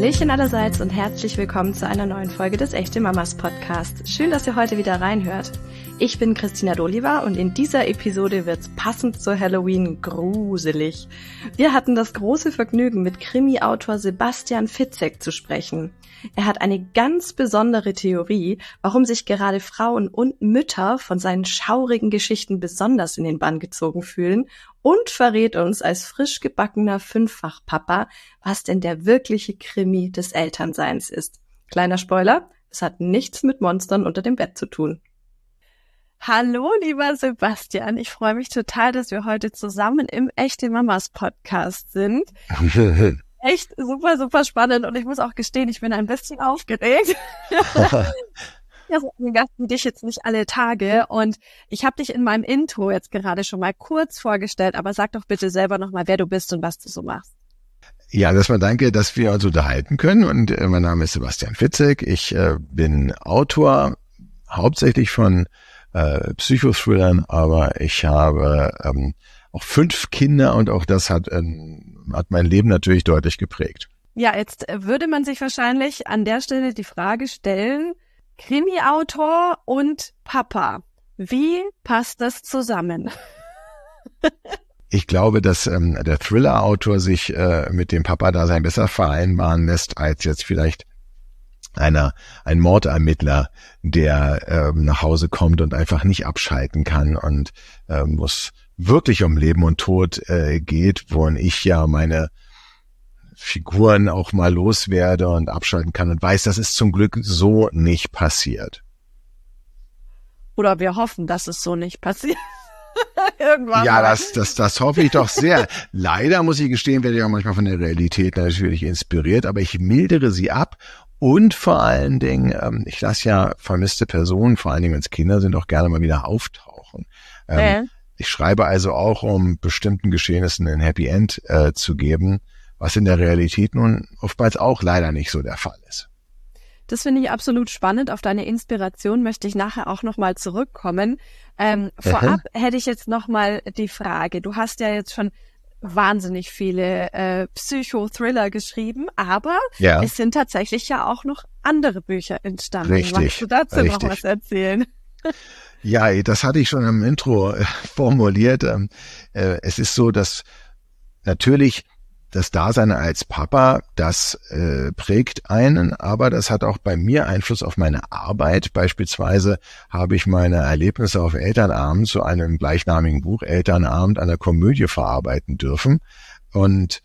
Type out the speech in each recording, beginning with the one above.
Hallöchen allerseits und herzlich willkommen zu einer neuen Folge des Echte Mamas Podcast. Schön, dass ihr heute wieder reinhört. Ich bin Christina D'Oliva und in dieser Episode wird's passend zu Halloween gruselig. Wir hatten das große Vergnügen, mit Krimi-Autor Sebastian Fitzek zu sprechen. Er hat eine ganz besondere Theorie, warum sich gerade Frauen und Mütter von seinen schaurigen Geschichten besonders in den Bann gezogen fühlen und verrät uns als frisch gebackener Fünffach-Papa, was denn der wirkliche Krimi des Elternseins ist. Kleiner Spoiler, es hat nichts mit Monstern unter dem Bett zu tun. Hallo, lieber Sebastian. Ich freue mich total, dass wir heute zusammen im Echte Mamas Podcast sind. Echt super, super spannend und ich muss auch gestehen, ich bin ein bisschen aufgeregt. Ja, so einen Gast wie dich jetzt nicht alle Tage und ich habe dich in meinem Intro jetzt gerade schon mal kurz vorgestellt, aber sag doch bitte selber nochmal, wer du bist und was du so machst. Ja, erstmal danke, dass wir uns unterhalten können und mein Name ist Sebastian Fitzek. Ich bin Autor hauptsächlich von Psychothrillern, aber ich habe auch 5 Kinder und auch das hat mein Leben natürlich deutlich geprägt. Ja, jetzt würde man sich wahrscheinlich an der Stelle die Frage stellen, Krimi-Autor und Papa, wie passt das zusammen? Ich glaube, dass der Thriller-Autor sich mit dem Papa-Dasein besser vereinbaren lässt, als jetzt vielleicht ein Mordermittler, der nach Hause kommt und einfach nicht abschalten kann und wo es wirklich um Leben und Tod geht, wo ich ja meine Figuren auch mal loswerde und abschalten kann und weiß, das ist zum Glück so nicht passiert. Oder wir hoffen, dass es so nicht passiert. Irgendwann. Ja, das hoffe ich doch sehr. Leider muss ich gestehen, werde ich auch manchmal von der Realität natürlich inspiriert, aber ich mildere sie ab. Und vor allen Dingen, ich lasse ja vermisste Personen, vor allen Dingen wenn es Kinder sind, auch gerne mal wieder auftauchen. Ich schreibe also auch, um bestimmten Geschehnissen ein Happy End zu geben, was in der Realität nun oftmals auch leider nicht so der Fall ist. Das finde ich absolut spannend. Auf deine Inspiration möchte ich nachher auch nochmal zurückkommen. Vorab hätte ich jetzt nochmal die Frage, du hast ja jetzt schon wahnsinnig viele Psychothriller geschrieben, aber es sind tatsächlich ja auch noch andere Bücher entstanden. Richtig. Magst du dazu noch was erzählen? Ja, das hatte ich schon im Intro formuliert. Es ist so, dass natürlich das Dasein als Papa, das prägt einen, aber das hat auch bei mir Einfluss auf meine Arbeit. Beispielsweise habe ich meine Erlebnisse auf Elternabend zu einem gleichnamigen Buch Elternabend einer Komödie verarbeiten dürfen. Und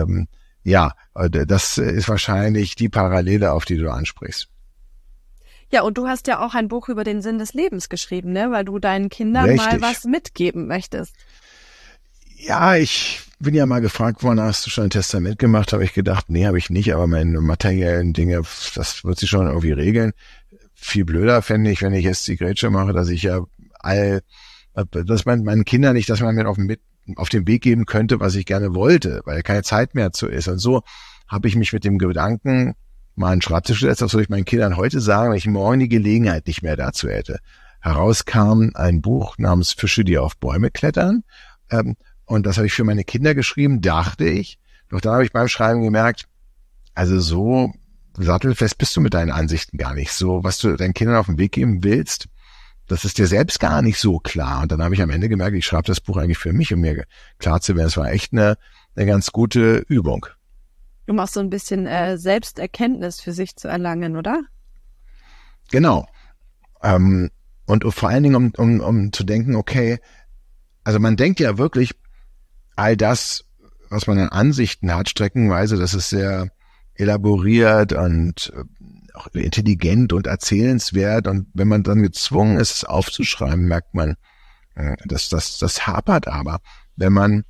das ist wahrscheinlich die Parallele, auf die du ansprichst. Ja, und du hast ja auch ein Buch über den Sinn des Lebens geschrieben, ne? Weil du deinen Kindern mal was mitgeben möchtest. Ja, ich bin ja mal gefragt worden, hast du schon ein Testament gemacht? Habe ich gedacht, nee, habe ich nicht, aber meine materiellen Dinge, das wird sich schon irgendwie regeln. Viel blöder fände ich, wenn ich jetzt die Grätsche mache, dass ich ja dass meinen Kindern nicht, dass man mir auf den Weg geben könnte, was ich gerne wollte, weil keine Zeit mehr zu ist. Und so habe ich mich mit dem Gedanken mal an den Schreibtisch gesetzt, was soll ich meinen Kindern heute sagen, wenn ich morgen die Gelegenheit nicht mehr dazu hätte. Herauskam ein Buch namens Fische, die auf Bäume klettern. Und das habe ich für meine Kinder geschrieben, dachte ich. Doch dann habe ich beim Schreiben gemerkt, also so sattelfest bist du mit deinen Ansichten gar nicht. So, was du deinen Kindern auf den Weg geben willst, das ist dir selbst gar nicht so klar. Und dann habe ich am Ende gemerkt, ich schreibe das Buch eigentlich für mich, um mir klar zu werden. Es war echt eine ganz gute Übung. Um auch so ein bisschen Selbsterkenntnis für sich zu erlangen, oder? Genau. Und vor allen Dingen, um zu denken, okay, also man denkt ja wirklich, all das, was man an Ansichten hat, streckenweise, das ist sehr elaboriert und auch intelligent und erzählenswert. Und wenn man dann gezwungen ist, es aufzuschreiben, merkt man, dass das hapert aber. Wenn man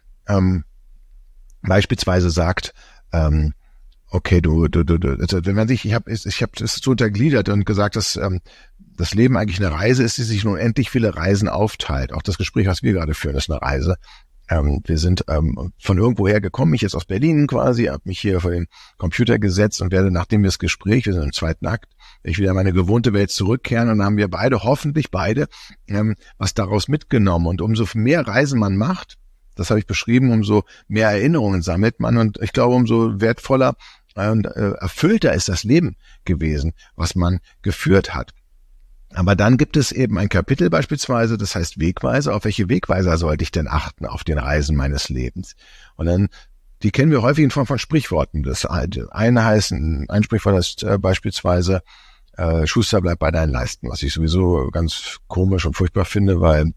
beispielsweise sagt, okay, also wenn man sich, ich habe das so untergliedert und gesagt, dass das Leben eigentlich eine Reise ist, die sich in unendlich viele Reisen aufteilt. Auch das Gespräch, was wir gerade führen, ist eine Reise. Wir sind von irgendwoher gekommen, ich jetzt aus Berlin quasi, habe mich hier vor den Computer gesetzt und werde, nachdem wir das Gespräch, wir sind im zweiten Akt, ich wieder in meine gewohnte Welt zurückkehren und dann haben wir hoffentlich beide, was daraus mitgenommen. Und umso mehr Reisen man macht, das habe ich beschrieben, umso mehr Erinnerungen sammelt man und ich glaube, umso wertvoller und erfüllter ist das Leben gewesen, was man geführt hat. Aber dann gibt es eben ein Kapitel beispielsweise, das heißt Wegweiser. Auf welche Wegweiser sollte ich denn achten auf den Reisen meines Lebens? Und dann, die kennen wir häufig in Form von Sprichworten. Das eine heißt, ein Sprichwort heißt beispielsweise, Schuster, bleib bei deinen Leisten, was ich sowieso ganz komisch und furchtbar finde, weil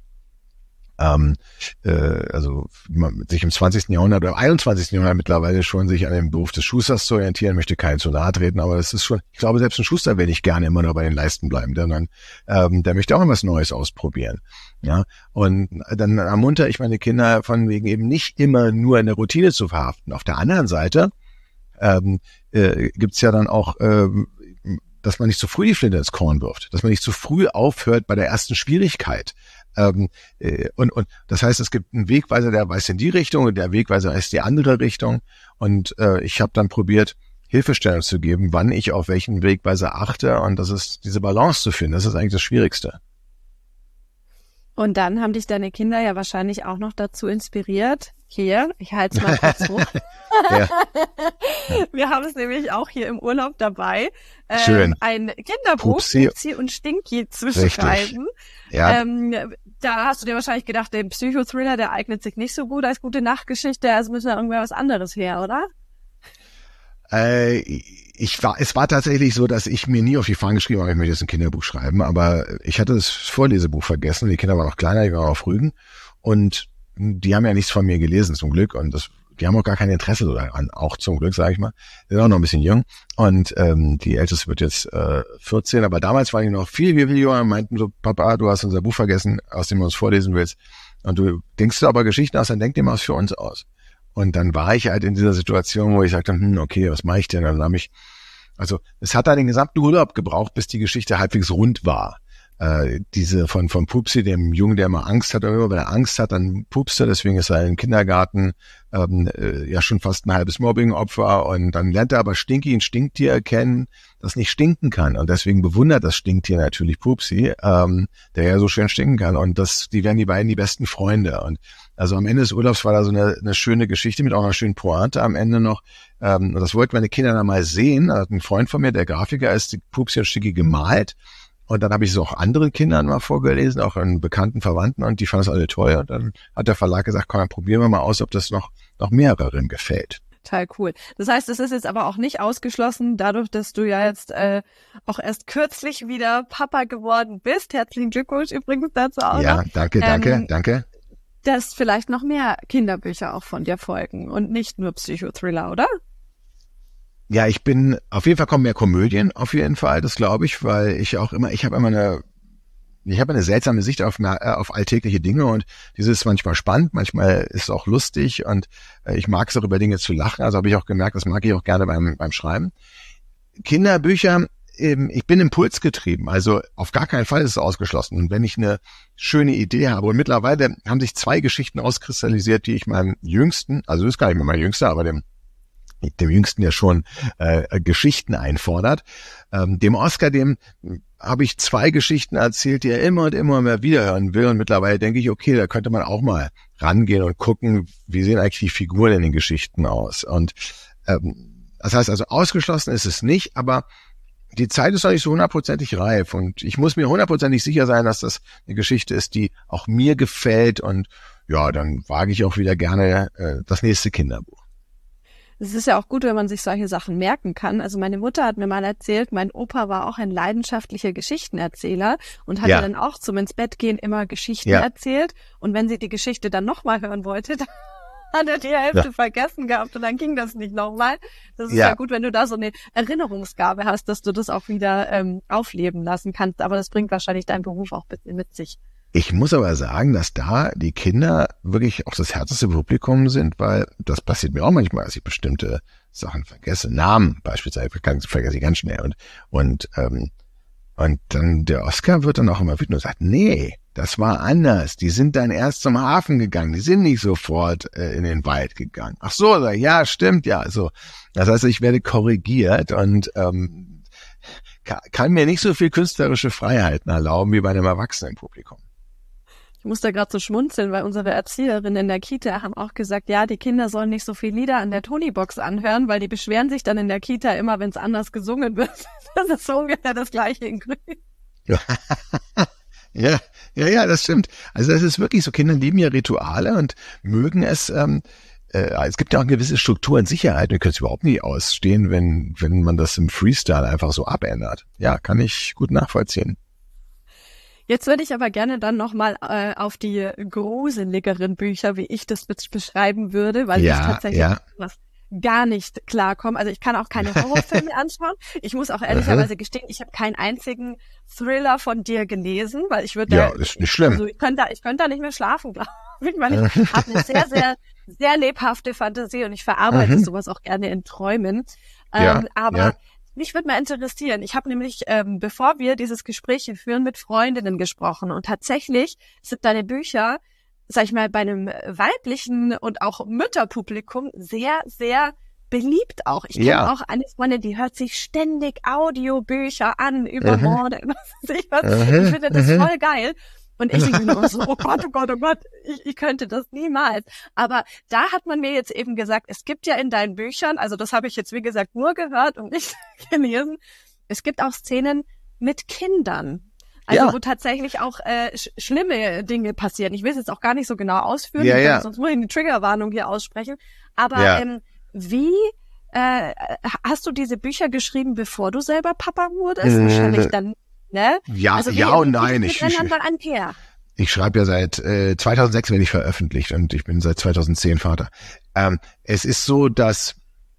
also sich im 20. Jahrhundert oder 21. Jahrhundert mittlerweile schon sich an dem Beruf des Schusters zu orientieren, möchte keinen zu nahe treten, aber das ist schon, ich glaube, selbst ein Schuster will nicht gerne immer nur bei den Leisten bleiben, sondern der möchte auch immer was Neues ausprobieren. Ja, und dann ermuntere ich meine Kinder von wegen eben nicht immer nur in der Routine zu verhaften. Auf der anderen Seite gibt's ja dann auch dass man nicht zu früh die Flinte ins Korn wirft, dass man nicht zu früh aufhört bei der ersten Schwierigkeit. Und das heißt, es gibt einen Wegweiser, der weist in die Richtung und der Wegweiser weist die andere Richtung. Und ich habe dann probiert, Hilfestellung zu geben, wann ich auf welchen Wegweiser achte. Und das ist diese Balance zu finden. Das ist eigentlich das Schwierigste. Und dann haben dich deine Kinder ja wahrscheinlich auch noch dazu inspiriert. Hier, ich halte es mal kurz hoch. Ja. Wir haben es nämlich auch hier im Urlaub dabei, Schön. Ein Kinderbuch, Pupsi und Stinky zu schreiben. Ja. Da hast du dir wahrscheinlich gedacht, der Psychothriller, der eignet sich nicht so gut als gute Nachtgeschichte, also müssen da irgendwer was anderes her, oder? Es war tatsächlich so, dass ich mir nie auf die Fahnen geschrieben habe, ich möchte jetzt ein Kinderbuch schreiben, aber ich hatte das Vorlesebuch vergessen, die Kinder waren noch kleiner, die waren auf Rügen und die haben ja nichts von mir gelesen, zum Glück, und die haben auch gar kein Interesse daran, auch zum Glück, sage ich mal. Die sind auch noch ein bisschen jung und die Älteste wird jetzt 14, aber damals waren die noch viel jünger und meinten so, Papa, du hast unser Buch vergessen, aus dem du uns vorlesen willst, und du denkst du aber Geschichten aus, dann denk dir mal was für uns aus. Und dann war ich halt in dieser Situation, wo ich sagte, okay, was mache ich denn? Dann habe ich, also es hat dann den gesamten Urlaub gebraucht, bis die Geschichte halbwegs rund war. Diese von Pupsi, dem Jungen, der immer Angst hat, oder immer wenn er Angst hat, dann pupst er, deswegen ist er im Kindergarten ja schon fast ein halbes Mobbing-Opfer, und dann lernt er aber Stinky, ein Stinktier erkennen, das nicht stinken kann, und deswegen bewundert das Stinktier natürlich Pupsi, der ja so schön stinken kann, und die werden die beiden die besten Freunde. Und also am Ende des Urlaubs war da so eine schöne Geschichte mit auch einer schönen Pointe am Ende noch, und das wollten meine Kinder dann mal sehen. Da hat ein Freund von mir, der Grafiker ist, die Pupsi und Stinky gemalt. Und dann habe ich es auch anderen Kindern mal vorgelesen, auch an bekannten Verwandten, und die fanden es alle toll. Und dann hat der Verlag gesagt, komm, dann probieren wir mal aus, ob das noch mehreren gefällt. Total cool. Das heißt, es ist jetzt aber auch nicht ausgeschlossen, dadurch, dass du ja jetzt auch erst kürzlich wieder Papa geworden bist. Herzlichen Glückwunsch übrigens dazu auch. Ja, danke. Dass vielleicht noch mehr Kinderbücher auch von dir folgen und nicht nur Psychothriller, oder? Ja, auf jeden Fall kommen mehr Komödien, auf jeden Fall, das glaube ich, weil ich habe immer eine seltsame Sicht auf alltägliche Dinge, und dieses ist manchmal spannend, manchmal ist es auch lustig, und ich mag es auch, über Dinge zu lachen, also habe ich auch gemerkt, das mag ich auch gerne beim Schreiben. Kinderbücher, ich bin impulsgetrieben, also auf gar keinen Fall ist es ausgeschlossen. Und wenn ich eine schöne Idee habe, und mittlerweile haben sich 2 Geschichten auskristallisiert, die ich meinem Jüngsten, also das ist gar nicht mehr mein Jüngster, aber dem Jüngsten, der schon Geschichten einfordert. Dem Oscar, dem habe ich 2 Geschichten erzählt, die er immer und immer mehr wiederhören will. Und mittlerweile denke ich, okay, da könnte man auch mal rangehen und gucken, wie sehen eigentlich die Figuren in den Geschichten aus. Und das heißt also, ausgeschlossen ist es nicht, aber die Zeit ist noch nicht so 100%ig reif. Und ich muss mir 100%ig sicher sein, dass das eine Geschichte ist, die auch mir gefällt. Und ja, dann wage ich auch wieder gerne das nächste Kinderbuch. Es ist ja auch gut, wenn man sich solche Sachen merken kann. Also meine Mutter hat mir mal erzählt, mein Opa war auch ein leidenschaftlicher Geschichtenerzähler und hat dann auch zum ins Bett gehen immer Geschichten erzählt. Und wenn sie die Geschichte dann nochmal hören wollte, dann hat er die Hälfte vergessen gehabt und dann ging das nicht nochmal. Das ist ja gut, wenn du da so eine Erinnerungsgabe hast, dass du das auch wieder aufleben lassen kannst. Aber das bringt wahrscheinlich dein Beruf auch mit sich. Ich muss aber sagen, dass da die Kinder wirklich auch das härteste Publikum sind, weil das passiert mir auch manchmal, dass ich bestimmte Sachen vergesse. Namen beispielsweise vergesse ich ganz schnell. Und dann der Oscar wird dann auch immer wütend und sagt, nee, das war anders. Die sind dann erst zum Hafen gegangen. Die sind nicht sofort in den Wald gegangen. Ach so, ja, stimmt, ja. So. Das heißt, ich werde korrigiert und kann mir nicht so viel künstlerische Freiheiten erlauben wie bei einem Erwachsenenpublikum. Ich muss da gerade so schmunzeln, weil unsere Erzieherinnen in der Kita haben auch gesagt, ja, die Kinder sollen nicht so viel Lieder an der Tonybox anhören, weil die beschweren sich dann in der Kita immer, wenn es anders gesungen wird. Das ist so ungefähr das Gleiche in Grün. Ja, das stimmt. Also das ist wirklich so, Kinder lieben ja Rituale und mögen es, es gibt ja auch eine gewisse Struktur und Sicherheit. Wir können es überhaupt nicht ausstehen, wenn man das im Freestyle einfach so abändert. Ja, kann ich gut nachvollziehen. Jetzt würde ich aber gerne dann nochmal auf die gruseligeren Bücher, wie ich das beschreiben würde, weil ich tatsächlich was gar nicht klarkomme. Also ich kann auch keine Horrorfilme anschauen. Ich muss auch ehrlicherweise gestehen, ich habe keinen einzigen Thriller von dir gelesen, weil ich würde das ist nicht schlimm. Also ich könnte da nicht mehr schlafen, glaube ich, weil ich habe eine sehr, sehr, sehr lebhafte Fantasie und ich verarbeite sowas auch gerne in Träumen. Aber mich würde mal interessieren. Ich habe nämlich, bevor wir dieses Gespräch hier führen, mit Freundinnen gesprochen und tatsächlich sind deine Bücher, sag ich mal, bei einem weiblichen und auch Mütterpublikum sehr, sehr beliebt auch. Ich kenne auch eine Freundin, die hört sich ständig Audiobücher an über Morde. Ich finde das voll geil. Und ich denke mir so, oh Gott, ich könnte das niemals. Aber da hat man mir jetzt eben gesagt, es gibt ja in deinen Büchern, also das habe ich jetzt wie gesagt nur gehört und nicht gelesen, es gibt auch Szenen mit Kindern. Also wo tatsächlich auch schlimme Dinge passieren. Ich will es jetzt auch gar nicht so genau ausführen, sonst muss ich eine Triggerwarnung hier aussprechen. Aber wie hast du diese Bücher geschrieben, bevor du selber Papa wurdest? Wahrscheinlich dann, ne? Ja, also und nein. Ich schreibe ja seit 2006 werde ich veröffentlicht und ich bin seit 2010 Vater. Es ist so, dass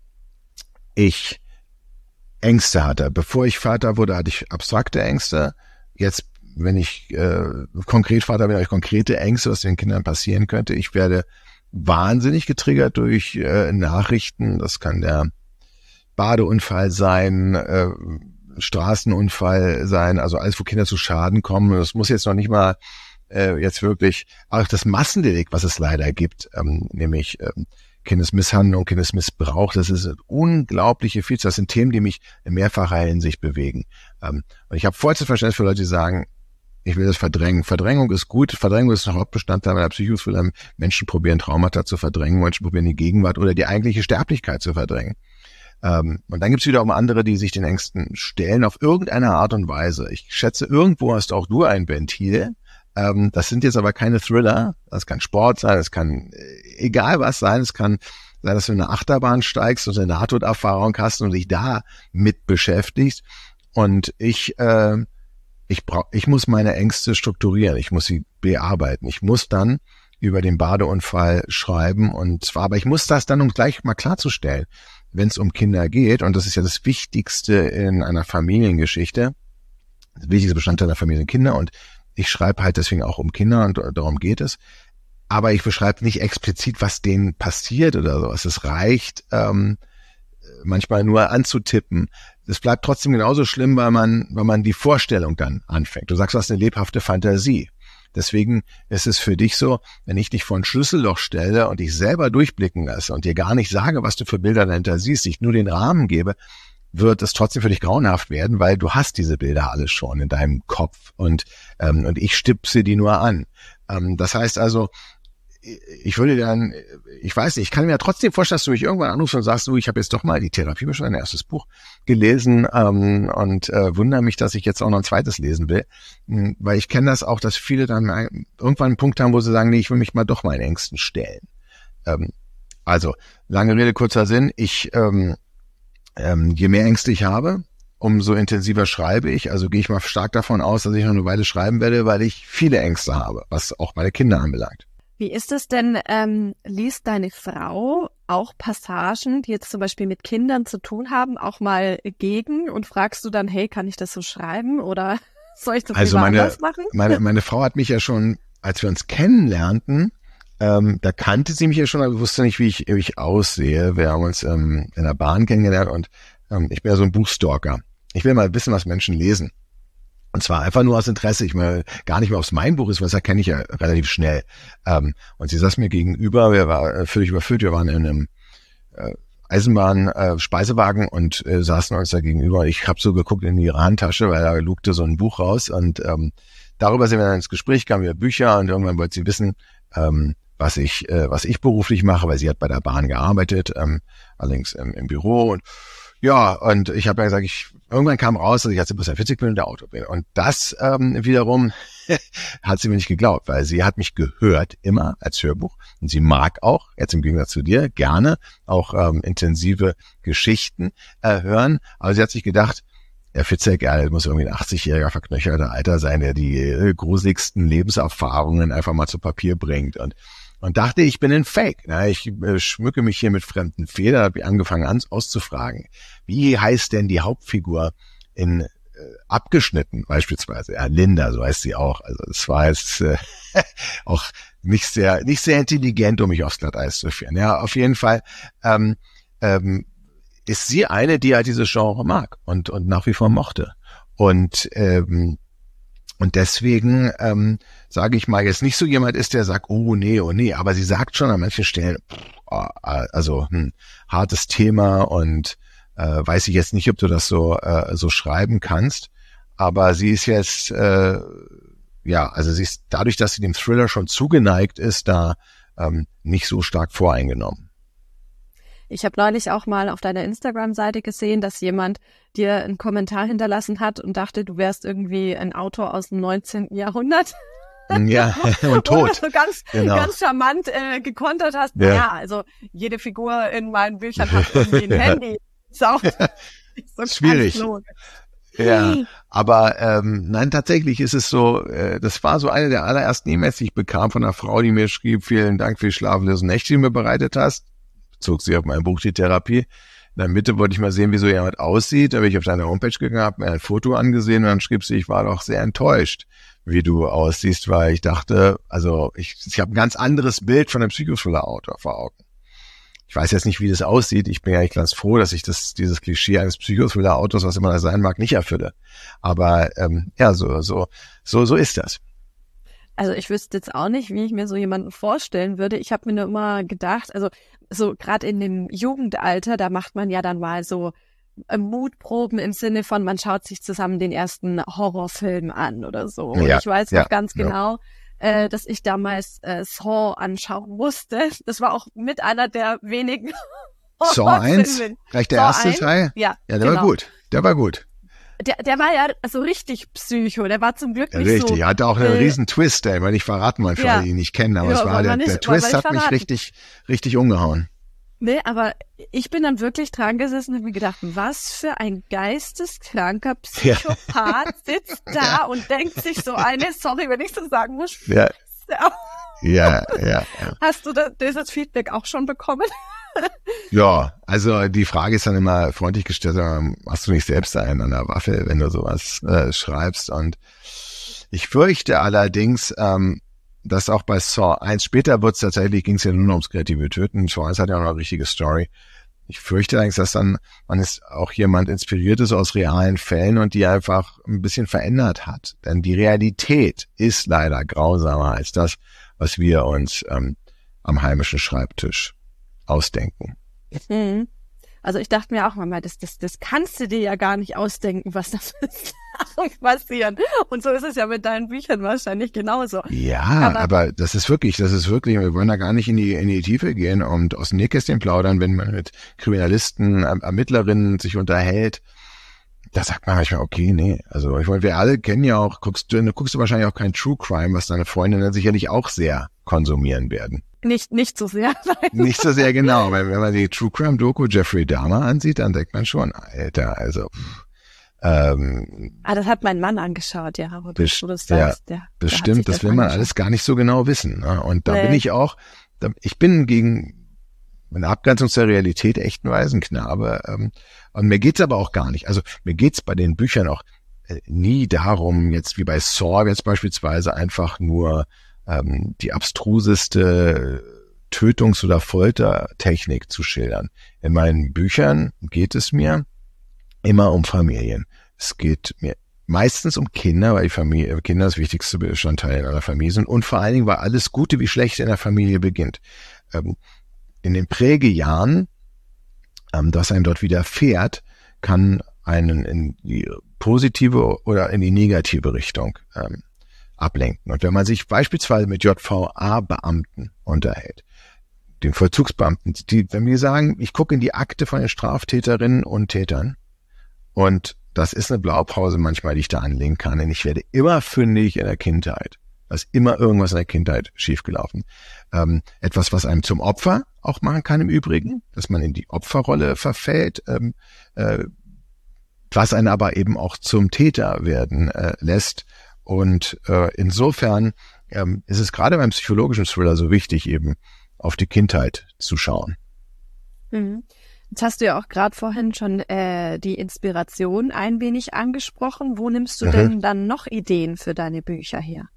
ich Ängste hatte. Bevor ich Vater wurde, hatte ich abstrakte Ängste. Jetzt, wenn ich konkret Vater bin, habe ich konkrete Ängste, was den Kindern passieren könnte. Ich werde wahnsinnig getriggert durch Nachrichten. Das kann der Badeunfall sein, Straßenunfall sein, also alles, wo Kinder zu Schaden kommen. Das muss jetzt noch nicht mal jetzt wirklich, auch das Massendelikt, was es leider gibt, nämlich Kindesmisshandlung, Kindesmissbrauch, das ist eine unglaubliche Vielzahl. Das sind Themen, die mich in mehrfacher Hinsicht bewegen. Und ich habe vollstes Verständnis für Leute, die sagen, ich will das verdrängen. Verdrängung ist gut. Verdrängung ist ein Hauptbestandteil meiner Psychophobie. Menschen probieren Traumata zu verdrängen, Menschen probieren die Gegenwart oder die eigentliche Sterblichkeit zu verdrängen. Und dann gibt's wiederum andere, die sich den Ängsten stellen auf irgendeine Art und Weise. Ich schätze, irgendwo hast auch du ein Ventil. Das sind jetzt aber keine Thriller. Das kann Sport sein, es kann egal was sein. Es kann sein, dass du in eine Achterbahn steigst und eine Nahtoderfahrung hast und dich da mit beschäftigst. Und ich muss meine Ängste strukturieren. Ich muss sie bearbeiten. Ich muss dann über den Badeunfall schreiben und zwar, aber ich muss das dann, um gleich mal klarzustellen, wenn es um Kinder geht, und das ist ja das Wichtigste in einer Familiengeschichte, das wichtigste Bestandteil der Familie sind Kinder, und ich schreibe halt deswegen auch um Kinder und darum geht es. Aber ich beschreibe nicht explizit, was denen passiert oder sowas. Es reicht, manchmal nur anzutippen. Es bleibt trotzdem genauso schlimm, weil man die Vorstellung dann anfängt. Du sagst, du hast eine lebhafte Fantasie. Deswegen ist es für dich so, wenn ich dich vor ein Schlüsselloch stelle und dich selber durchblicken lasse und dir gar nicht sage, was du für Bilder dahinter siehst, ich nur den Rahmen gebe, wird es trotzdem für dich grauenhaft werden, weil du hast diese Bilder alle schon in deinem Kopf und ich stipse die nur an. Das heißt also, ich würde dann, ich weiß nicht, ich kann mir ja trotzdem vorstellen, dass du mich irgendwann anrufst und sagst, du, ich habe jetzt doch mal die Therapie schon ein erstes Buch gelesen und wundere mich, dass ich jetzt auch noch ein zweites lesen will, weil ich kenne das auch, dass viele dann irgendwann einen Punkt haben, wo sie sagen, nee, ich will mich mal doch meinen Ängsten stellen. Also, lange Rede, kurzer Sinn, je mehr Ängste ich habe, umso intensiver schreibe ich, also gehe ich mal stark davon aus, dass ich noch eine Weile schreiben werde, weil ich viele Ängste habe, was auch meine Kinder anbelangt. Wie ist es denn, liest deine Frau auch Passagen, die jetzt zum Beispiel mit Kindern zu tun haben, auch mal gegen und fragst du dann, hey, kann ich das so schreiben oder soll ich das anders machen? Meine Frau hat mich ja schon, als wir uns kennenlernten, da kannte sie mich ja schon, aber wusste nicht, wie ich aussehe. Wir haben uns in der Bahn kennengelernt und ich bin ja so ein Buchstalker. Ich will mal wissen, was Menschen lesen. Und zwar einfach nur aus Interesse. Ich meine, gar nicht mehr, ob es mein Buch ist, weil das erkenne ich ja relativ schnell. Und sie saß mir gegenüber, wir waren völlig überfüllt, wir waren in einem Eisenbahn-Speisewagen und saßen uns da gegenüber. Ich habe so geguckt in ihre Handtasche, weil da lugte so ein Buch raus und darüber sind wir dann ins Gespräch, kamen über Bücher und irgendwann wollte sie wissen, was ich beruflich mache, weil sie hat bei der Bahn gearbeitet, allerdings im Büro und ja, und ich habe ja gesagt, irgendwann kam raus, dass ich als Sebastian Fitzek bin und der Autor bin. Und das wiederum hat sie mir nicht geglaubt, weil sie hat mich gehört, immer als Hörbuch. Und sie mag auch, jetzt im Gegensatz zu dir, gerne auch intensive Geschichten hören. Aber sie hat sich gedacht, der Fitzek, der muss irgendwie ein 80-jähriger verknöcherter Alter sein, der die gruseligsten Lebenserfahrungen einfach mal zu Papier bringt. Und dachte, ich bin ein Fake. Na, ich schmücke mich hier mit fremden Federn, habe ich angefangen auszufragen. Wie heißt denn die Hauptfigur in Abgeschnitten beispielsweise? Ja, Linda, so heißt sie auch. Also es war jetzt auch nicht sehr intelligent, um mich aufs Glatteis zu führen. Ja, auf jeden Fall ist sie eine, die halt dieses Genre mag und nach wie vor mochte. Und deswegen, sage ich mal, jetzt nicht so jemand ist, der sagt, oh nee, aber sie sagt schon an manchen Stellen, hartes Thema und weiß ich jetzt nicht, ob du das so schreiben kannst, aber sie ist jetzt, also sie ist dadurch, dass sie dem Thriller schon zugeneigt ist, da nicht so stark voreingenommen. Ich habe neulich auch mal auf deiner Instagram-Seite gesehen, dass jemand dir einen Kommentar hinterlassen hat und dachte, du wärst irgendwie ein Autor aus dem 19. Jahrhundert. Ja, und tot. Wo du ganz charmant gekontert hast. Ja. Naja, also jede Figur in meinen Büchern hat irgendwie ein Handy. Ist auch nicht so schwierig. Ja, aber nein, tatsächlich ist es so, das war so eine der allerersten E-Mails, die ich bekam von einer Frau, die mir schrieb, vielen Dank für die schlaflosen Nächte, die du mir bereitet hast. Zog sie auf mein Buch Die Therapie. In der Mitte wollte ich mal sehen, wie so jemand aussieht. Da bin ich auf deine Homepage gegangen, habe mir ein Foto angesehen und dann schrieb sie, ich war doch sehr enttäuscht, wie du aussiehst, weil ich dachte, also ich habe ein ganz anderes Bild von einem Psychothriller-Autor vor Augen. Ich weiß jetzt nicht, wie das aussieht. Ich bin ja echt ganz froh, dass ich dieses Klischee eines Psychothriller-Autors, was immer das sein mag, nicht erfülle. Aber so ist das. Also ich wüsste jetzt auch nicht, wie ich mir so jemanden vorstellen würde. Ich habe mir nur immer gedacht, also so gerade in dem Jugendalter, da macht man ja dann mal so Mutproben im Sinne von, man schaut sich zusammen den ersten Horrorfilm an oder so. Und ich weiß noch ganz genau, dass ich damals Saw anschauen musste. Das war auch mit einer der wenigen Saw 1? Gleich der erste Teil? Ja, der war gut. Der war gut. Der war ja so richtig Psycho, der war zum Glück nicht richtig. so... Richtig, hatte auch einen riesen Twist, den wir nicht verraten wollen, für alle, die ihn nicht kennen, aber es war der Twist hat mich richtig umgehauen. Nee, aber ich bin dann wirklich dran gesessen und hab mir gedacht, was für ein geisteskranker Psychopath sitzt da und denkt sich so sorry, wenn ich so sagen muss. Ja. Hast du das Feedback auch schon bekommen? Ja, also die Frage ist dann immer freundlich gestellt, hast du nicht selbst einen an der Waffe, wenn du sowas schreibst? Und ich fürchte allerdings, dass auch bei Saw 1, später ging es ja nur noch ums kreative Töten. Saw 1 hat ja auch noch eine richtige Story. Ich fürchte eigentlich, dass dann man ist auch jemand inspiriert ist aus realen Fällen und die einfach ein bisschen verändert hat. Denn die Realität ist leider grausamer als das, was wir uns am heimischen Schreibtisch ausdenken. Also ich dachte mir auch mal, das kannst du dir ja gar nicht ausdenken, was das für Sachen passieren. Und so ist es ja mit deinen Büchern wahrscheinlich genauso. Ja, aber das ist wirklich, wir wollen da gar nicht in die Tiefe gehen und aus dem Nähkästchen plaudern, wenn man mit Kriminalisten, Ermittlerinnen sich unterhält. Da sagt man manchmal, okay, nee. Also ich meine, wir alle kennen ja auch, guckst du wahrscheinlich auch kein True Crime, was deine Freundinnen sicherlich auch sehr konsumieren werden. Nicht so sehr. Nicht so sehr, genau. Weil wenn man die True Crime Doku Jeffrey Dahmer ansieht, dann denkt man schon, Alter, also. Das hat mein Mann angeschaut, ja. Bestimmt, das will man alles gar nicht so genau wissen. Ne? Und da bin ich bin gegen eine Abgrenzung zur Realität echt ein Waisenknabe. Und mir geht's aber auch gar nicht. Also mir geht's bei den Büchern auch nie darum, jetzt wie bei Saw jetzt beispielsweise einfach nur die abstruseste Tötungs- oder Foltertechnik zu schildern. In meinen Büchern geht es mir immer um Familien. Es geht mir meistens um Kinder, weil Kinder das wichtigste Bestandteil in einer Familie sind und vor allen Dingen, weil alles Gute wie Schlechte in der Familie beginnt. In den Prägejahren, das einem dort widerfährt, kann einen in die positive oder in die negative Richtung ablenken. Und wenn man sich beispielsweise mit JVA-Beamten unterhält, den Vollzugsbeamten, wenn wir sagen, ich gucke in die Akte von den Straftäterinnen und Tätern und das ist eine Blaupause manchmal, die ich da anlegen kann, denn ich werde immer fündig in der Kindheit. Da ist immer irgendwas in der Kindheit schiefgelaufen. Etwas, was einem zum Opfer auch machen kann im Übrigen, dass man in die Opferrolle verfällt, was einen aber eben auch zum Täter werden lässt. Und insofern ist es gerade beim psychologischen Thriller so wichtig, eben auf die Kindheit zu schauen. Mhm. Jetzt hast du ja auch gerade vorhin schon die Inspiration ein wenig angesprochen. Wo nimmst du denn dann noch Ideen für deine Bücher her?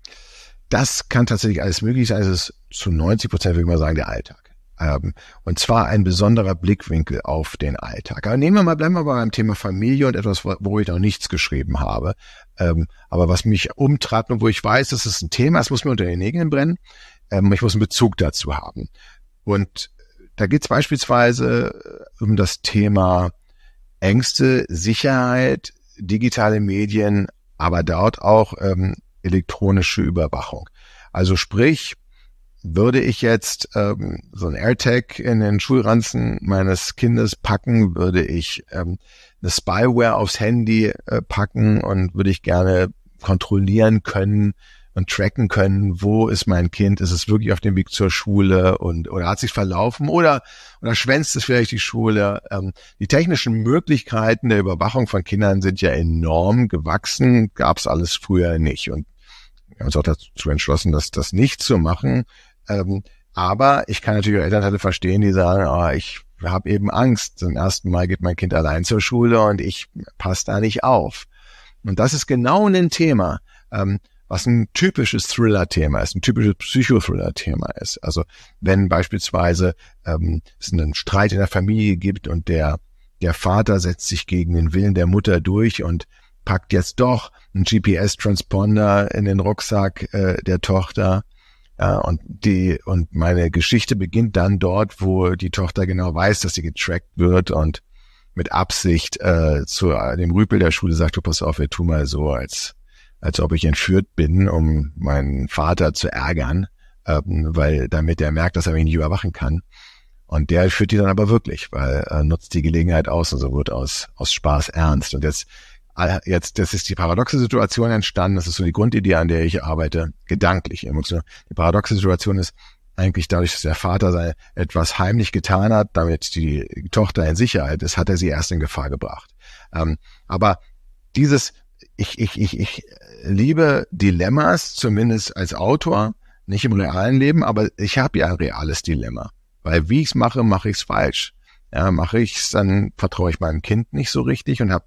Das kann tatsächlich alles möglich sein. Es ist zu 90%, würde ich mal sagen, der Alltag. Und zwar ein besonderer Blickwinkel auf den Alltag. Aber bleiben wir mal beim Thema Familie und etwas, wo ich noch nichts geschrieben habe. Aber was mich umtreibt und wo ich weiß, das ist ein Thema, es muss mir unter den Nägeln brennen. Ich muss einen Bezug dazu haben. Und da geht es beispielsweise um das Thema Ängste, Sicherheit, digitale Medien, aber dort auch elektronische Überwachung. Also sprich, würde ich jetzt so ein AirTag in den Schulranzen meines Kindes packen, würde ich eine Spyware aufs Handy packen und würde ich gerne kontrollieren können und tracken können, wo ist mein Kind, ist es wirklich auf dem Weg zur Schule oder hat sich verlaufen oder schwänzt es vielleicht die Schule. Die technischen Möglichkeiten der Überwachung von Kindern sind ja enorm gewachsen, gab es alles früher nicht und wir haben uns auch dazu entschlossen, das nicht zu machen. Aber ich kann natürlich auch Elternteile verstehen, die sagen, ich habe eben Angst. Zum ersten Mal geht mein Kind allein zur Schule und ich passe da nicht auf. Und das ist genau ein Thema, was ein typisches Thriller-Thema ist, ein typisches Psychothriller-Thema ist. Also wenn beispielsweise es einen Streit in der Familie gibt und der Vater setzt sich gegen den Willen der Mutter durch und packt jetzt doch einen GPS-Transponder in den Rucksack der Tochter. Und meine Geschichte beginnt dann dort, wo die Tochter genau weiß, dass sie getrackt wird und mit Absicht zu dem Rüpel der Schule sagt, du pass auf, wir tun mal so, als ob ich entführt bin, um meinen Vater zu ärgern, weil damit er merkt, dass er mich nicht überwachen kann. Und der führt die dann aber wirklich, weil er nutzt die Gelegenheit aus und so wird aus Spaß ernst. Und jetzt, das ist die paradoxe Situation entstanden, das ist so die Grundidee, an der ich arbeite, gedanklich, emotional. Die paradoxe Situation ist eigentlich dadurch, dass der Vater etwas heimlich getan hat, damit die Tochter in Sicherheit ist, hat er sie erst in Gefahr gebracht. Aber dieses, ich liebe Dilemmas, zumindest als Autor, nicht im realen Leben, aber ich habe ja ein reales Dilemma. Weil wie ich es mache ich es falsch. Ja, mache ich es, dann vertraue ich meinem Kind nicht so richtig und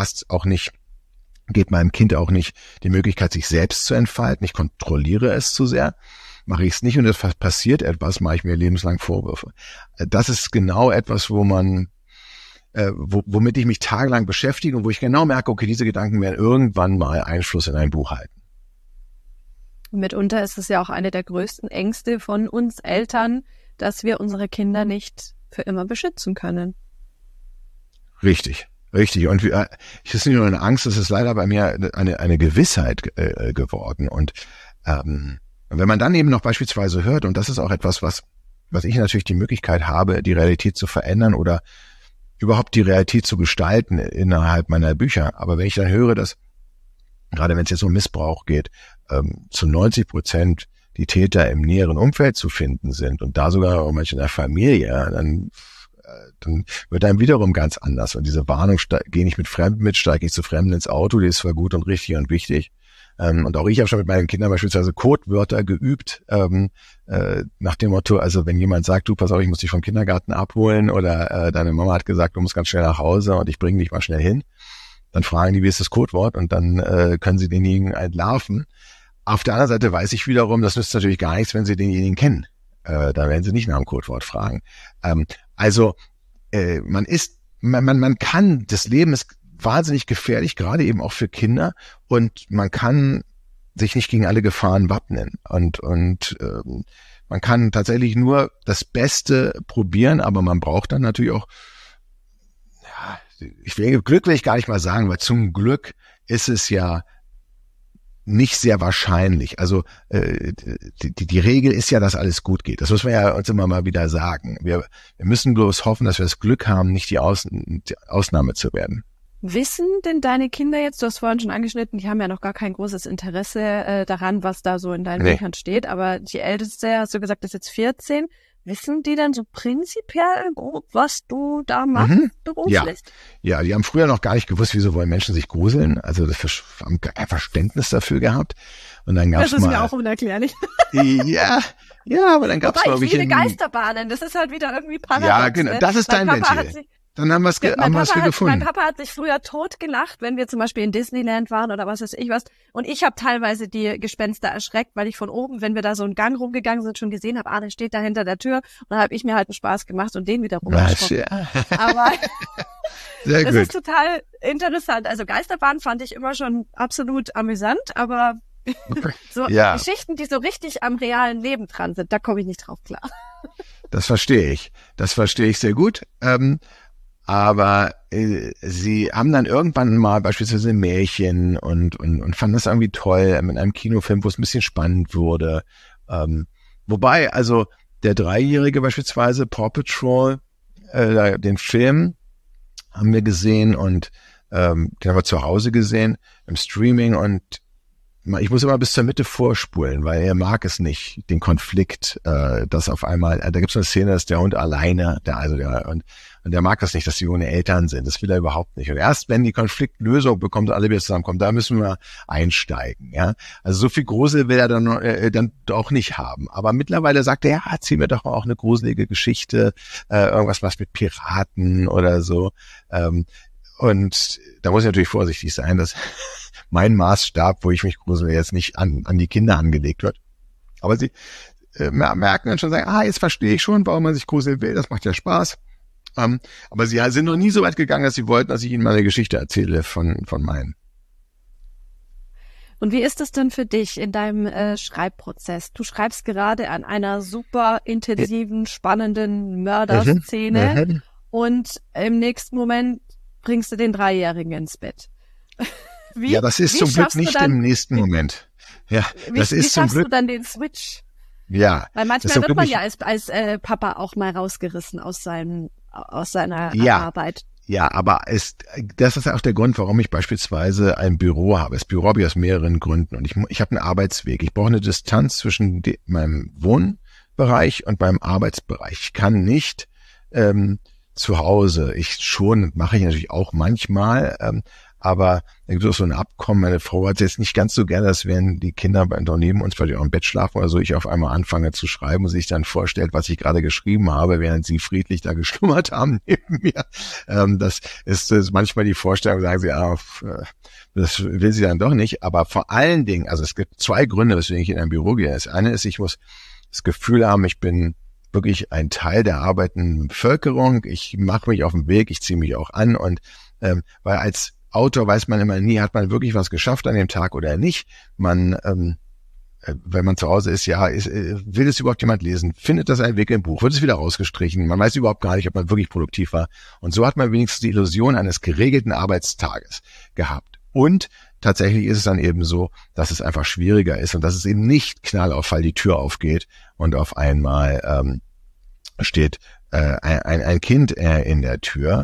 geht meinem Kind auch nicht die Möglichkeit, sich selbst zu entfalten. Ich kontrolliere es zu sehr. Mache ich es nicht und es passiert etwas, mache ich mir lebenslang Vorwürfe. Das ist genau etwas, womit ich mich tagelang beschäftige und wo ich genau merke, okay, diese Gedanken werden irgendwann mal Einfluss in ein Buch halten. Mitunter ist es ja auch eine der größten Ängste von uns Eltern, dass wir unsere Kinder nicht für immer beschützen können. Richtig. Und es ist nicht nur eine Angst, es ist leider bei mir eine Gewissheit geworden. Und wenn man dann eben noch beispielsweise hört, und das ist auch etwas, was ich natürlich die Möglichkeit habe, die Realität zu verändern oder überhaupt die Realität zu gestalten innerhalb meiner Bücher. Aber wenn ich dann höre, dass, gerade wenn es jetzt um Missbrauch geht, zu 90% die Täter im näheren Umfeld zu finden sind und da sogar auch manche in der Familie, dann wird einem wiederum ganz anders. Und diese Warnung, gehe nicht mit Fremden mit, steige ich zu Fremden ins Auto, die ist zwar gut und richtig und wichtig. Und auch ich habe schon mit meinen Kindern beispielsweise Codewörter geübt, nach dem Motto, also wenn jemand sagt, du pass auf, ich muss dich vom Kindergarten abholen oder deine Mama hat gesagt, du musst ganz schnell nach Hause und ich bringe dich mal schnell hin, dann fragen die, wie ist das Codewort und dann können sie denjenigen entlarven. Auf der anderen Seite weiß ich wiederum, das nützt natürlich gar nichts, wenn sie denjenigen kennen. Da werden sie nicht nach dem Codewort fragen. Man kann, das Leben ist wahnsinnig gefährlich, gerade eben auch für Kinder und man kann sich nicht gegen alle Gefahren wappnen und man kann tatsächlich nur das Beste probieren, aber man braucht dann natürlich auch, ja, Glück will ich gar nicht mal sagen, weil zum Glück ist es ja nicht sehr wahrscheinlich. Also die Regel ist ja, dass alles gut geht. Das muss man ja uns immer mal wieder sagen. Wir müssen bloß hoffen, dass wir das Glück haben, nicht die Ausnahme zu werden. Wissen denn deine Kinder jetzt, du hast vorhin schon angeschnitten, die haben ja noch gar kein großes Interesse daran, was da so in deinen Büchern steht, aber die Älteste, hast du gesagt, ist jetzt 14. Wissen die dann so prinzipiell grob, was du da machst beruflich? Ja, die haben früher noch gar nicht gewusst, wieso wollen Menschen sich gruseln. Also das haben kein Verständnis dafür gehabt. Und dann gab's das ist mir auch unerklärlich. Ja, aber dann gab's glaube ich Geisterbahnen. Das ist halt wieder irgendwie paradox. Ja, genau. Das ist dein Ventil. Dann haben wir es gefunden. Mein Papa hat sich früher totgelacht, wenn wir zum Beispiel in Disneyland waren oder was weiß ich was. Und ich habe teilweise die Gespenster erschreckt, weil ich von oben, wenn wir da so einen Gang rumgegangen sind, schon gesehen habe, der steht da hinter der Tür. Und dann habe ich mir halt einen Spaß gemacht und den wieder rumgesprochen. Ja. Aber sehr das gut. ist total interessant. Also Geisterbahn fand ich immer schon absolut amüsant, aber so Geschichten, die so richtig am realen Leben dran sind, da komme ich nicht drauf klar. Das verstehe ich. Das verstehe ich sehr gut. Aber sie haben dann irgendwann mal beispielsweise ein Märchen und fanden das irgendwie toll mit einem Kinofilm, wo es ein bisschen spannend wurde. Wobei, also der Dreijährige beispielsweise, Paw Patrol, den Film haben wir gesehen und den haben wir zu Hause gesehen im Streaming und ich muss immer bis zur Mitte vorspulen, weil er mag es nicht, den Konflikt, dass auf einmal, da gibt es eine Szene, dass der Hund alleine, und der mag das nicht, dass sie ohne Eltern sind. Das will er überhaupt nicht. Und erst wenn die Konfliktlösung bekommt, alle wieder zusammenkommen, da müssen wir einsteigen. Ja, also so viel Grusel will er dann doch nicht haben. Aber mittlerweile sagt er, ja, erzähl mir doch auch eine gruselige Geschichte, irgendwas was mit Piraten oder so. Und da muss ich natürlich vorsichtig sein, dass mein Maßstab, wo ich mich grusele, jetzt nicht an die Kinder angelegt wird. Aber sie merken dann schon, sagen, jetzt verstehe ich schon, warum man sich gruseln will, das macht ja Spaß. Aber sie sind noch nie so weit gegangen, dass sie wollten, dass ich ihnen mal eine Geschichte erzähle von meinen. Und wie ist es denn für dich in deinem Schreibprozess? Du schreibst gerade an einer super intensiven, spannenden Mörderszene und im nächsten Moment bringst du den Dreijährigen ins Bett. Das ist zum Glück nicht im nächsten Moment. Ja, das ist zum Glück. Wie schaffst du dann den Switch? Ja. Weil manchmal wird man ja als Papa auch mal rausgerissen aus seiner Arbeit. Ja, aber das ist auch der Grund, warum ich beispielsweise ein Büro habe. Das Büro habe ich aus mehreren Gründen. Und ich habe einen Arbeitsweg. Ich brauche eine Distanz zwischen meinem Wohnbereich und meinem Arbeitsbereich. Ich kann nicht zu Hause. Mache ich natürlich auch manchmal, aber da gibt es auch so ein Abkommen. Meine Frau hat jetzt nicht ganz so gerne, dass wenn die Kinder neben uns vielleicht auch im Bett schlafen oder so, ich auf einmal anfange zu schreiben und sich dann vorstellt, was ich gerade geschrieben habe, während sie friedlich da geschlummert haben neben mir. Das ist manchmal die Vorstellung, sagen sie, das will sie dann doch nicht. Aber vor allen Dingen, also es gibt zwei Gründe, weswegen ich in ein Büro gehe. Das eine ist, ich muss das Gefühl haben, ich bin wirklich ein Teil der arbeitenden Bevölkerung. Ich mache mich auf den Weg, ich ziehe mich auch an und weil als Autor weiß man immer nie, hat man wirklich was geschafft an dem Tag oder nicht. Wenn man zu Hause ist, will es überhaupt jemand lesen? Findet das ein Weg im Buch? Wird es wieder rausgestrichen? Man weiß überhaupt gar nicht, ob man wirklich produktiv war. Und so hat man wenigstens die Illusion eines geregelten Arbeitstages gehabt. Und tatsächlich ist es dann eben so, dass es einfach schwieriger ist und dass es eben nicht knallauffall die Tür aufgeht und auf einmal steht ein Kind in der Tür.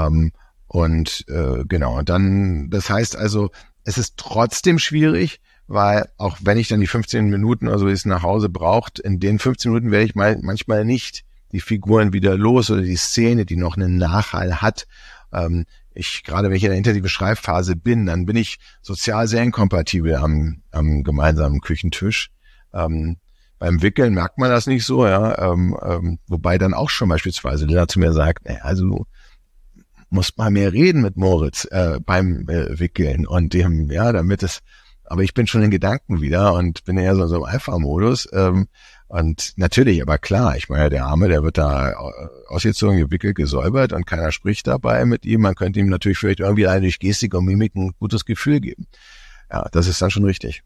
Genau, dann, das heißt also, es ist trotzdem schwierig, weil auch wenn ich dann die 15 Minuten oder so ist nach Hause braucht, in den 15 Minuten werde ich manchmal nicht die Figuren wieder los oder die Szene, die noch einen Nachhall hat. Gerade wenn ich in der intensiven Schreibphase bin, dann bin ich sozial sehr inkompatibel am gemeinsamen Küchentisch. Beim Wickeln merkt man das nicht so, wobei dann auch schon beispielsweise Lena zu mir sagt, also muss mal mehr reden mit Moritz beim Wickeln und dem, aber ich bin schon in Gedanken wieder und bin eher so im Alpha-Modus und natürlich, aber klar, ich meine, der Arme, der wird da ausgezogen, gewickelt, gesäubert und keiner spricht dabei mit ihm. Man könnte ihm natürlich vielleicht irgendwie allein durch Gestik und Mimik ein gutes Gefühl geben. Ja, das ist dann schon richtig.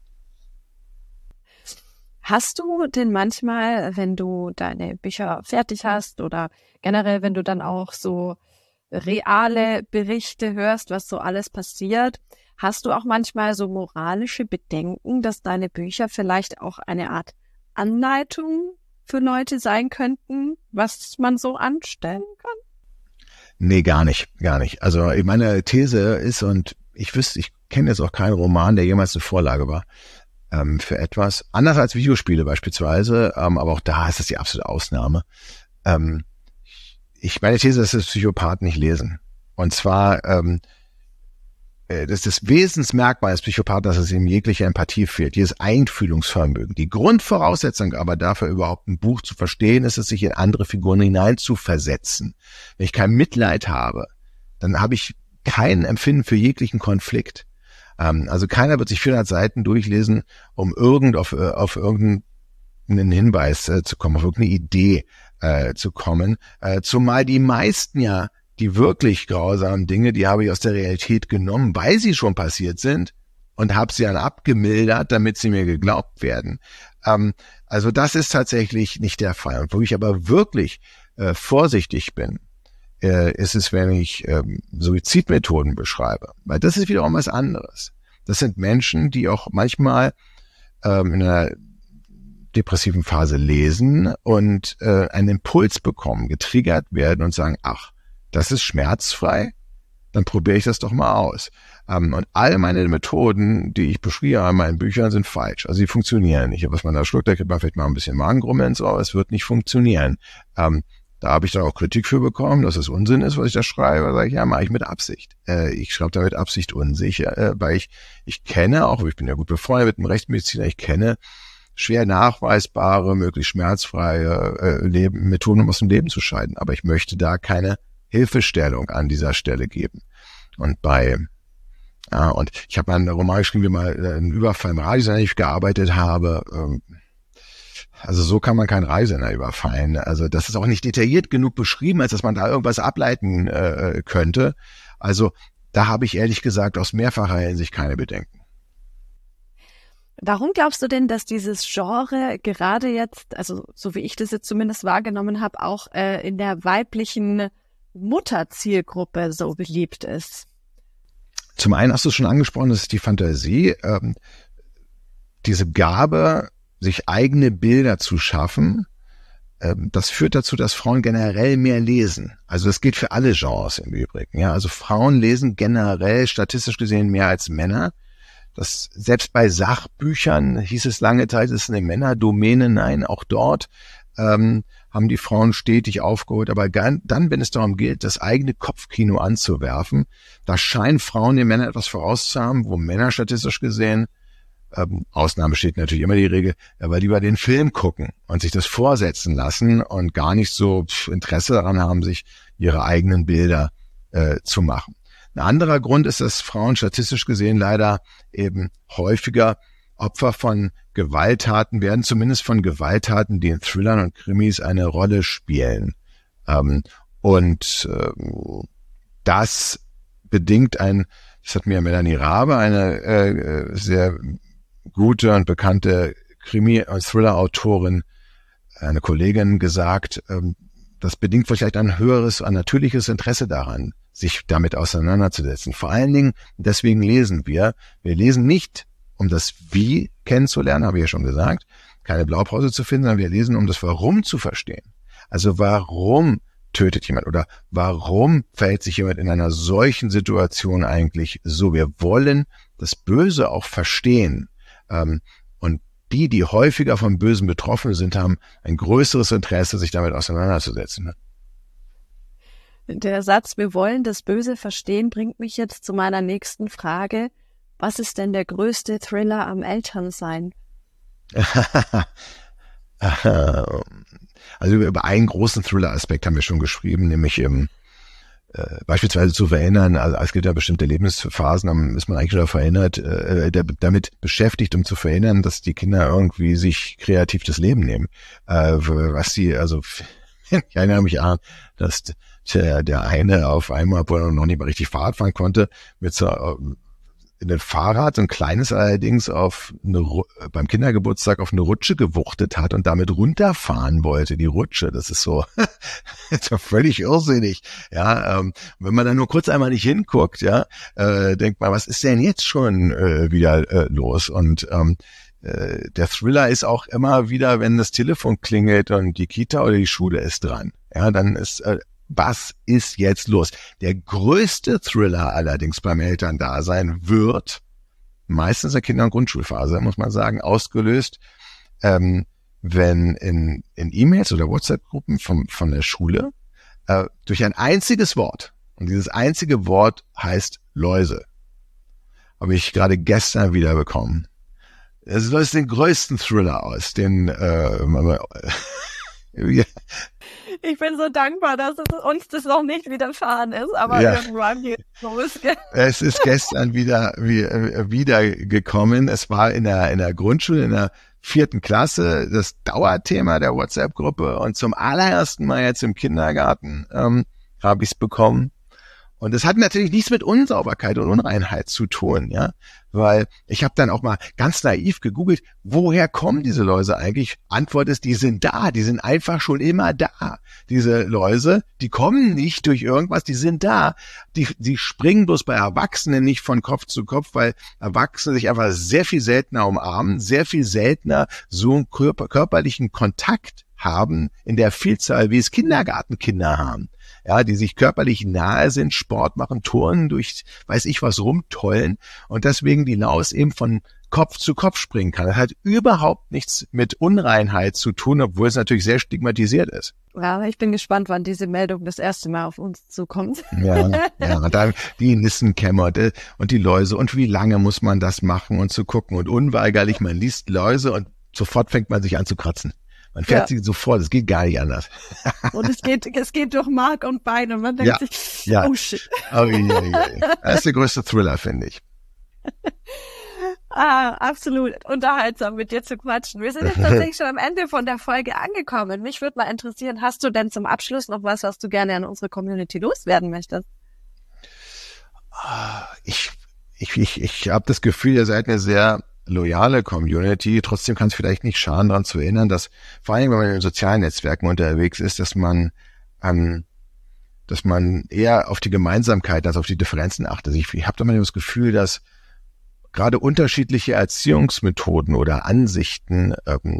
Hast du denn manchmal, wenn du deine Bücher fertig hast oder generell, wenn du dann auch so reale Berichte hörst, was so alles passiert, Hast du auch manchmal so moralische Bedenken, dass deine Bücher vielleicht auch eine Art Anleitung für Leute sein könnten, was man so anstellen kann? Nee, gar nicht. Also meine These ist, und ich kenne jetzt auch keinen Roman, der jemals eine Vorlage war für etwas. Anders als Videospiele beispielsweise, aber auch da ist das die absolute Ausnahme. Meine These ist, dass Psychopathen nicht lesen. Und zwar, das ist das Wesensmerkmal des Psychopathen, dass es ihm jegliche Empathie fehlt, dieses Einfühlungsvermögen. Die Grundvoraussetzung aber dafür, überhaupt ein Buch zu verstehen, ist es, sich in andere Figuren hineinzuversetzen. Wenn ich kein Mitleid habe, dann habe ich kein Empfinden für jeglichen Konflikt. Also keiner wird sich 400 Seiten durchlesen, um auf irgendeinen Hinweis zu kommen, auf irgendeine Idee zu kommen. Zumal die meisten ja die wirklich grausamen Dinge, die habe ich aus der Realität genommen, weil sie schon passiert sind und habe sie dann abgemildert, damit sie mir geglaubt werden. Also das ist tatsächlich nicht der Fall. Und wo ich aber wirklich vorsichtig bin, ist es, wenn ich Suizidmethoden beschreibe. Weil das ist wiederum was anderes. Das sind Menschen, die auch manchmal in einer depressiven Phase lesen und einen Impuls bekommen, getriggert werden und sagen, ach, das ist schmerzfrei, dann probiere ich das doch mal aus. Und all meine Methoden, die ich beschriebe in meinen Büchern, sind falsch. Also sie funktionieren nicht. Was man da schluckt, da kriegt man vielleicht mal ein bisschen Magengrummeln, aber es wird nicht funktionieren. Da habe ich dann auch Kritik für bekommen, dass es Unsinn ist, was ich da schreibe. Da sage ich, ja, mache ich mit Absicht. Ich schreibe da mit Absicht unsicher, weil ich kenne, auch ich bin ja gut befreundet mit einem Rechtsmediziner, ich kenne schwer nachweisbare, möglichst schmerzfreie Methoden, um aus dem Leben zu scheiden. Aber ich möchte da keine Hilfestellung an dieser Stelle geben. Und ich habe mal einen Roman geschrieben, wie mal einen Überfall im Radiosender, den ich gearbeitet habe. Also so kann man keinen Radiosender überfallen. Also das ist auch nicht detailliert genug beschrieben, als dass man da irgendwas ableiten könnte. Also da habe ich ehrlich gesagt aus mehrfacher Hinsicht keine Bedenken. Warum glaubst du denn, dass dieses Genre gerade jetzt, also so wie ich das jetzt zumindest wahrgenommen habe, auch in der weiblichen Mutterzielgruppe so beliebt ist? Zum einen hast du es schon angesprochen, das ist die Fantasie, diese Gabe, sich eigene Bilder zu schaffen. Das führt dazu, dass Frauen generell mehr lesen. Also das gilt für alle Genres im Übrigen. Ja, also Frauen lesen generell statistisch gesehen mehr als Männer. Das selbst bei Sachbüchern hieß es lange Zeit, es ist eine Männerdomäne. Nein, auch dort haben die Frauen stetig aufgeholt. Aber dann, wenn es darum geht, das eigene Kopfkino anzuwerfen, da scheinen Frauen den Männern etwas voraus zu haben, wo Männer statistisch gesehen, Ausnahme steht natürlich immer die Regel, aber lieber den Film gucken und sich das vorsetzen lassen und gar nicht so Interesse daran haben, sich ihre eigenen Bilder zu machen. Ein anderer Grund ist, dass Frauen statistisch gesehen leider eben häufiger Opfer von Gewalttaten werden, zumindest von Gewalttaten, die in Thrillern und Krimis eine Rolle spielen. Das bedingt das hat mir Melanie Rabe, eine sehr gute und bekannte Krimi- und Thriller-Autorin, eine Kollegin, gesagt, das bedingt vielleicht ein natürliches Interesse daran, sich damit auseinanderzusetzen. Vor allen Dingen, deswegen lesen wir. Wir lesen nicht, um das Wie kennenzulernen, habe ich ja schon gesagt, keine Blaupause zu finden, sondern wir lesen, um das Warum zu verstehen. Also warum tötet jemand oder warum verhält sich jemand in einer solchen Situation eigentlich so? Wir wollen das Böse auch verstehen. Und die häufiger vom Bösen betroffen sind, haben ein größeres Interesse, sich damit auseinanderzusetzen. Der Satz, wir wollen das Böse verstehen, bringt mich jetzt zu meiner nächsten Frage. Was ist denn der größte Thriller am Elternsein? Also über einen großen Thriller-Aspekt haben wir schon geschrieben, nämlich beispielsweise zu verhindern, also es gibt ja bestimmte Lebensphasen, dann ist man eigentlich schon verhindert, damit beschäftigt, um zu verhindern, dass die Kinder irgendwie sich kreativ das Leben nehmen. Ich erinnere mich an, dass der eine auf einmal, obwohl er noch nicht mal richtig Fahrrad fahren konnte, mit so in ein Fahrrad, ein kleines allerdings, beim Kindergeburtstag auf eine Rutsche gewuchtet hat und damit runterfahren wollte, die Rutsche. Das ist so, völlig irrsinnig. Ja, wenn man da nur kurz einmal nicht hinguckt, ja, denkt man, was ist denn jetzt schon wieder los? Und der Thriller ist auch immer wieder, wenn das Telefon klingelt und die Kita oder die Schule ist dran. Ja, dann ist, was ist jetzt los? Der größte Thriller allerdings beim Elterndasein wird meistens in der Kinder- und Grundschulphase, muss man sagen, ausgelöst, wenn in E-Mails oder WhatsApp-Gruppen von der Schule durch ein einziges Wort, und dieses einzige Wort heißt Läuse, habe ich gerade gestern wieder bekommen. Es löst den größten Thriller aus, den ich bin so dankbar, dass uns das noch nicht widerfahren ist, aber irgendwann geht es los. Es ist gestern wieder gekommen. Es war in der Grundschule, in der 4. Klasse, das Dauerthema der WhatsApp-Gruppe, und zum allerersten Mal jetzt im Kindergarten habe ich es bekommen. Und es hat natürlich nichts mit Unsauberkeit und Unreinheit zu tun, ja, weil ich habe dann auch mal ganz naiv gegoogelt, woher kommen diese Läuse eigentlich? Antwort ist, die sind da, die sind einfach schon immer da. Diese Läuse, die kommen nicht durch irgendwas, die sind da. Die springen bloß bei Erwachsenen nicht von Kopf zu Kopf, weil Erwachsene sich einfach sehr viel seltener umarmen, sehr viel seltener so einen körperlichen Kontakt haben in der Vielzahl, wie es Kindergartenkinder haben. Ja, die sich körperlich nahe sind, Sport machen, turnen, durch weiß ich was rumtollen, und deswegen die Laus eben von Kopf zu Kopf springen kann. Das hat überhaupt nichts mit Unreinheit zu tun, obwohl es natürlich sehr stigmatisiert ist. Ja, ich bin gespannt, wann diese Meldung das erste Mal auf uns zukommt. Ja, und dann die Nissenkämmer und die Läuse und wie lange muss man das machen und zu gucken, und unweigerlich, man liest Läuse und sofort fängt man sich an zu kratzen. Man fährt sich sofort, es geht gar nicht anders. Und es geht durch Mark und Bein und man denkt sich, oh shit. Oh, ja. Das ist der größte Thriller, finde ich. Absolut unterhaltsam, mit dir zu quatschen. Wir sind jetzt tatsächlich schon am Ende von der Folge angekommen. Mich würde mal interessieren, hast du denn zum Abschluss noch was du gerne an unsere Community loswerden möchtest? Ich habe das Gefühl, ihr seid eine sehr loyale Community. Trotzdem kann es vielleicht nicht schaden, daran zu erinnern, dass vor allem, wenn man in den sozialen Netzwerken unterwegs ist, dass man eher auf die Gemeinsamkeit als auf die Differenzen achtet. Ich habe da mal das Gefühl, dass gerade unterschiedliche Erziehungsmethoden oder Ansichten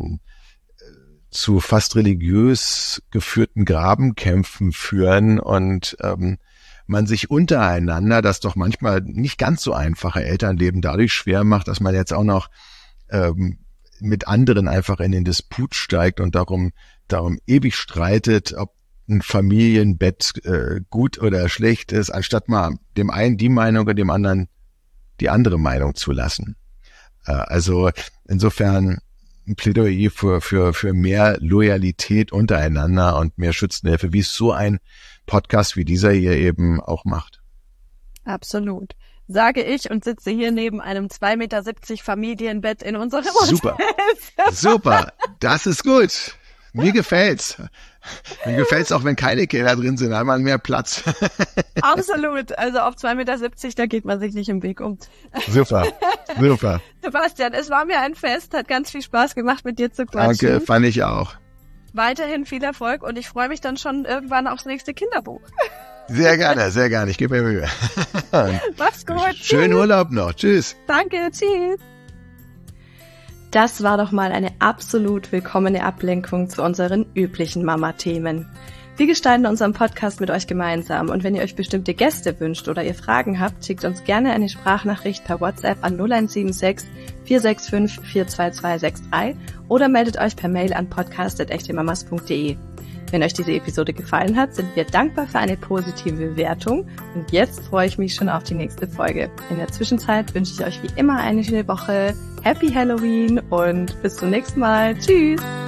zu fast religiös geführten Grabenkämpfen führen und man sich untereinander das doch manchmal nicht ganz so einfache Elternleben dadurch schwer macht, dass man jetzt auch noch mit anderen einfach in den Disput steigt und darum ewig streitet, ob ein Familienbett gut oder schlecht ist, anstatt mal dem einen die Meinung und dem anderen die andere Meinung zu lassen. Also insofern ein Plädoyer für mehr Loyalität untereinander und mehr Schützenhilfe, wie es so ein Podcast wie dieser hier eben auch macht. Absolut. Sage ich und sitze hier neben einem 2,70 Meter Familienbett in unserem Super. Super. Das ist gut. Mir gefällt's. Mir gefällt's auch, wenn keine Kinder drin sind, da hat man mehr Platz. Absolut. Also auf 2,70 Meter, da geht man sich nicht im Weg um. Super. Sebastian, es war mir ein Fest, hat ganz viel Spaß gemacht, mit dir zu quatschen. Danke, fand ich auch. Weiterhin viel Erfolg und ich freue mich dann schon irgendwann aufs nächste Kinderbuch. Sehr gerne. Ich gebe mir Mühe. Mach's gut. Schönen Urlaub noch. Tschüss. Danke, tschüss. Das war doch mal eine absolut willkommene Ablenkung zu unseren üblichen Mama-Themen. Wir gestalten unseren Podcast mit euch gemeinsam und wenn ihr euch bestimmte Gäste wünscht oder ihr Fragen habt, schickt uns gerne eine Sprachnachricht per WhatsApp an 0176 465 42263 oder meldet euch per Mail an podcast@echtemamas.de. Wenn euch diese Episode gefallen hat, sind wir dankbar für eine positive Bewertung und jetzt freue ich mich schon auf die nächste Folge. In der Zwischenzeit wünsche ich euch wie immer eine schöne Woche, Happy Halloween und bis zum nächsten Mal. Tschüss!